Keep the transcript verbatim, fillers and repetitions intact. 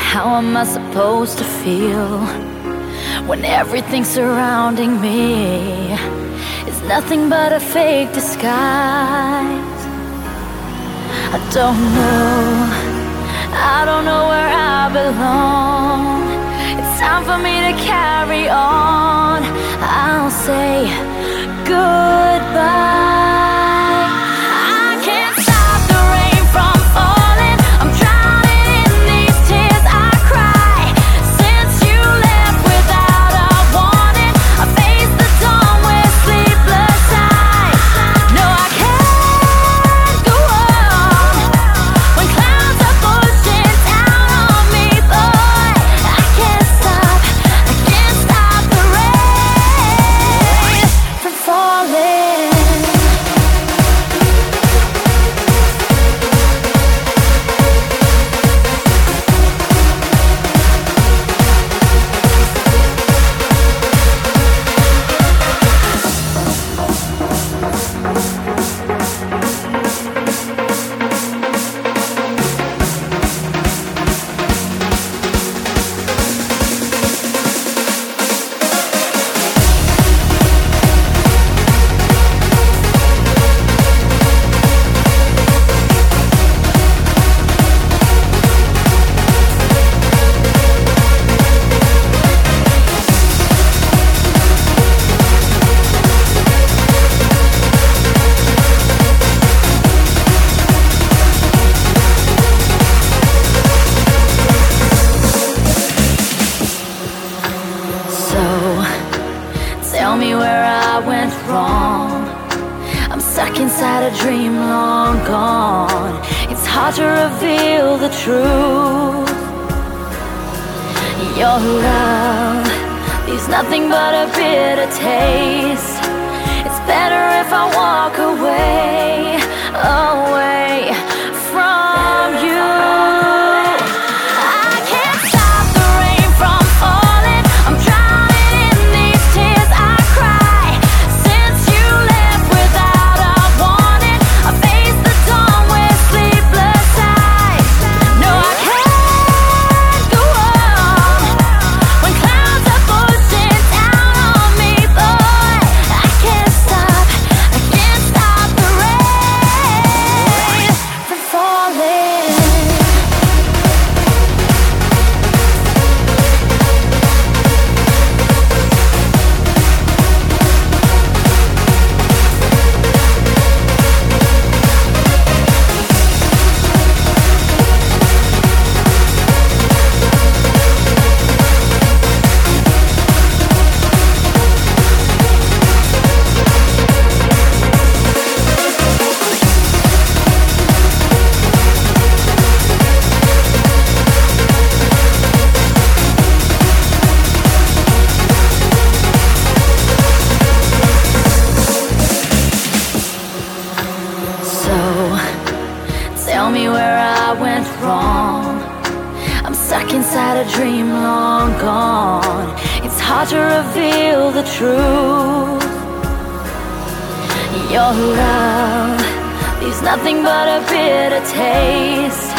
How am I supposed to feel when everything surrounding me is nothing but a fake disguise? I don't know, I don't know where I belong. It's time for me to carry on. I'll say goodbye. Tell me where I went wrong. I'm stuck inside a dream long gone. It's hard to reveal the truth. Your love leaves nothing but a bitter taste. It's better if I walk away, away from you. Tell me where I went wrong. I'm stuck inside a dream long gone. It's hard to reveal the truth. Your love leaves nothing but a bitter taste.